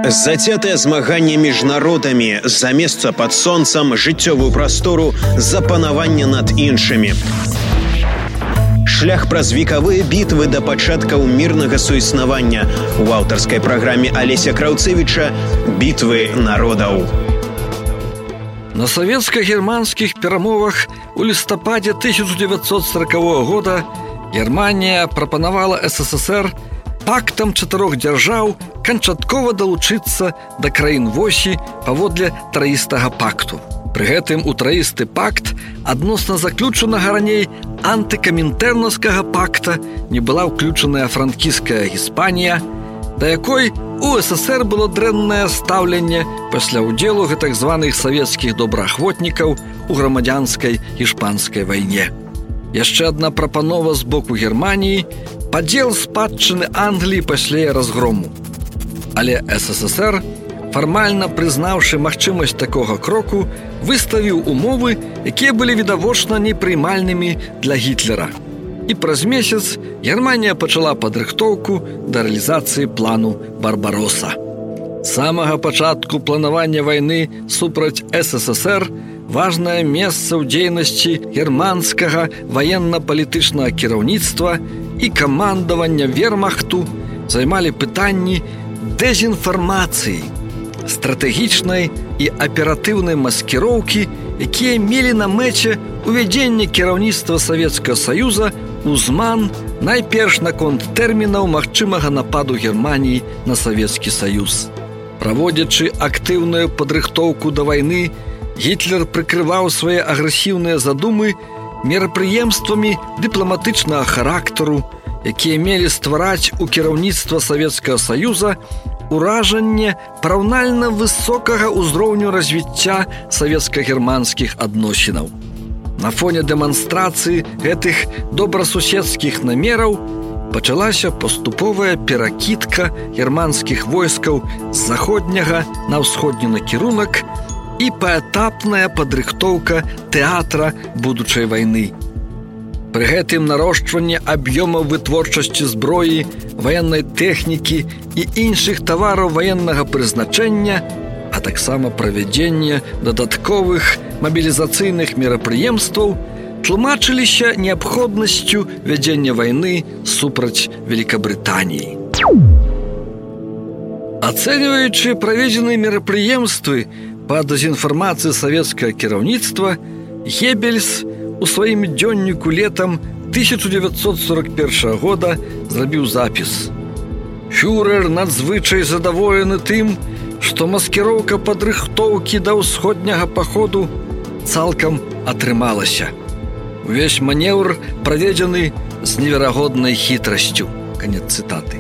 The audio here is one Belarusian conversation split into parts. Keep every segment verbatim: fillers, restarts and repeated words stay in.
Зацятае змаганне між народамі за месца пад сонцам, жыццёвую прастору, за панаванне над іншымі. Шлях праз векавыя бітвы да пачаткаў мірнага суіснавання у аўтарскай праграме Алеся Краўцевіча «Бітвы народаў». На савецка-германскіх перамовах у лістападзе тысяча дзевяцьсот сорокавога года Германія прапанавала СССР пактам чатырох дзяржаў канчаткова далучыцца да краін восі паводле траістага пакту. Пры гэтым у траісты пакт адносна заключанага раней антыкамінтэрнаўскага пакта не была ўключаная франкійская Іспанія, да якой у СССР было дрэннае стаўленне пасля ўдзелу гэтак званых савецкіх добраахвотнікаў у грамадзянскай іспанскай вайне. Яшчэ адна прапанова з боку Германіі – падзел спадчыны Англіі пасля разгрому. Але СССР, фармальна прызнаўшы магчымасць такога кроку, выставіў умовы, якія былі відавочна непрымальнымі для Гітлера. І праз месяц Германія пачала падрыхтоўку да рэалізацыі плану «Барбароса». З самага пачатку планавання вайны супраць СССР важнае месца ў дзейнасці германскага ваенна-палітычнага кіраўніцтва і камандавання вермахту займалі пытанні дэзінфармацыі, стратэгічнай і аператыўнай маскіроўкі, якія мелі на мэце увядзенне кіраўніцтва Савецкага Саюза ў зман найперш наконт тэрмінаў магчымага нападу Германіі на Савецкі Саюз. Праводзячы актыўную падрыхтоўку да вайны, Гітлер прыкрываў свае агрэсіўныя задумы мерапрыемствамі дыпламатычнага характару, якія мелі ствараць у кіраўніцтва Савецкага Саюза уражанне параўнальна высокага ўзроўню развіцця савецка-германскіх адносінаў. На фоне дэманстрацыі гэтых добрасуседскіх намераў пачалася паступовая перакідка германскіх войскаў з заходняга на ўсходні накірунак і паэтапная падрыхтоўка тэатра будучай вайны. Пры гэтым нарошчванне аб'ёмаў вытворчасці зброі, ваеннай тэхнікі і іншых тавараў ваеннага прызначэння, а таксама правядзенне дадатковых мабілізацыйных мерапрыемстваў тлумачыліся неабходнасцю вядзення вайны супраць Великабрытаніі. Ацэньваючы праведзеныя мерапрыемствы па дэзінфармацыі савецкага кіраўніцтва, Геббельс у сваім дзённіку летам тысяча дзевяцьсот сорок першага года зрабіў запіс: «Фюрэр надзвычай задаволены тым, што маскіроўка падрыхтоўкі да ўсходняга паходу цалкам атрымалася. Увесь манеўр праведзены з неверагоднай хітрасцю». Канец цытаты.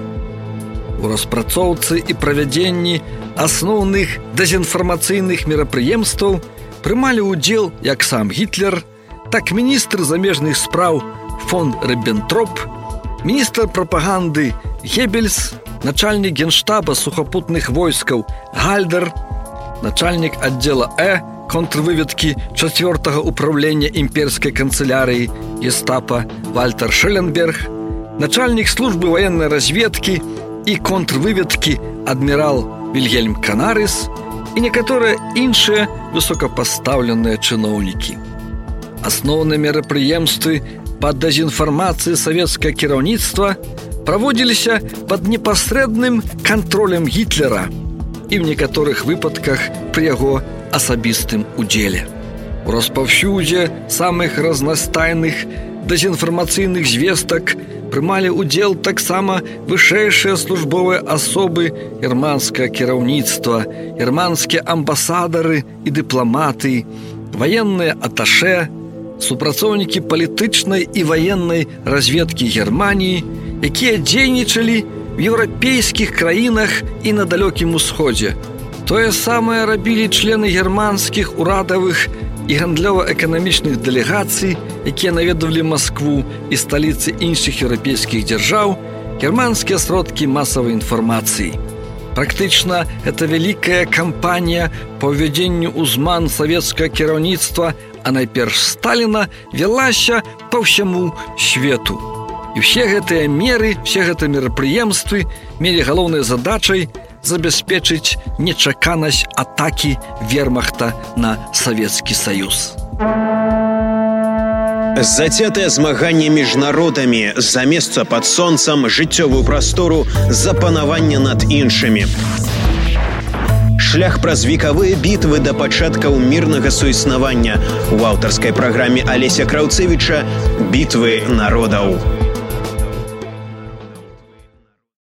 У распрацоўцы і правядзенні асноўных дэзінфармацыйных мерапрыемстваў прымалі ўдзел як сам Гітлер, так міністр замежных спраў фон Ріббентроп, міністр прапаганды Геббельс, начальнік генштаба сухапутных войскаў Гальдер, начальнік аддзела Э контрвыведкі чацвёртага ўправлення імперскай канцылярыі гестапа Вальтер Шелленберг, начальнік службы ваеннай разведкі і контрвыведкі адмірал Вільгельм Канарыс і некаторыя іншыя высокапастаўленыя чыноўнікі. Асноўныя мерапрыемствы па дэзінфармацыі савецкага кіраўніцтва праводзіліся пад непасрэдным кантролем Гітлера і ў некаторых выпадках пры яго асабістым удзеле. У распаўсюдзе самых разнастайных дэзінфармацыйных звестак прымалі ўдзел таксама вышэйшыя службовыя асобы германскага кіраўніцтва, германскія амбасадары і дыпламаты, ваенныя аташэ, супрацоўнікі палітычнай і ваеннай разведкі Германіі, якія дзейнічалі в еўрапейскіх краінах і на далёкім усходзе. Тое самае рабілі члены германскіх урадавых і гандлёва-эканамічных дэлегацый, якія наведвалі Маскву і сталіцы іншых еўрапейскіх дзяржаў, германскія сродкі масавай інфармацыі. Практычна гэта вялікая кампанія па ўвядзенню ў зман савецкага кіраўніцтва, а найперш Сталіна, вялася па ўсяму свету. І ўсе гэтыя меры, все гэтыя мерапрыемствы мелі галоўнай задачай забяспечыць нечаканасць атакі вермахта на Савецкі Саюз. Зацятае змаганне між народамі за месца пад сонцам, жыццёвую прастору, за панаванне над іншымі. Шлях праз векавыя бітвы да пачаткаў мірнага суіснавання у аўтарскай праграме Алеся Краўцевіча «Бітвы народаў».